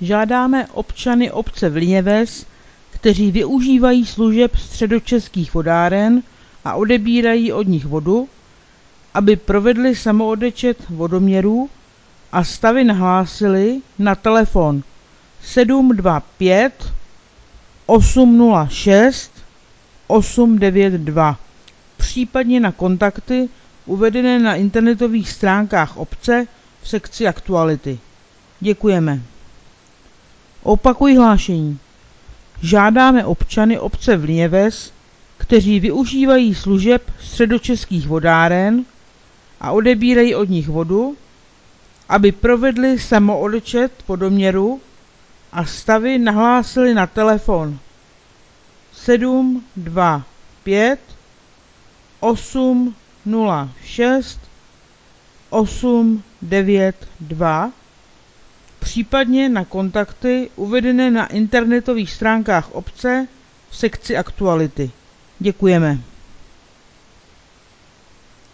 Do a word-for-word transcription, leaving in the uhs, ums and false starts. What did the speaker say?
Žádáme občany obce Vlněves, kteří využívají služeb Středočeských vodáren a odebírají od nich vodu, aby provedli samoodečet vodoměrů a stavy nahlásili na telefon sedm dva pět osm nula šest osm devět dva, případně na kontakty uvedené na internetových stránkách obce v sekci aktuality. Děkujeme. Opakuji hlášení. Žádáme občany obce Vlněves, kteří využívají služeb Středočeských vodáren a odebírají od nich vodu, aby provedli samoodečet vodoměru a stavy nahlásili na telefon sedm dva pět osm nula šest osm devět dva, případně na kontakty uvedené na internetových stránkách obce v sekci aktuality. Děkujeme.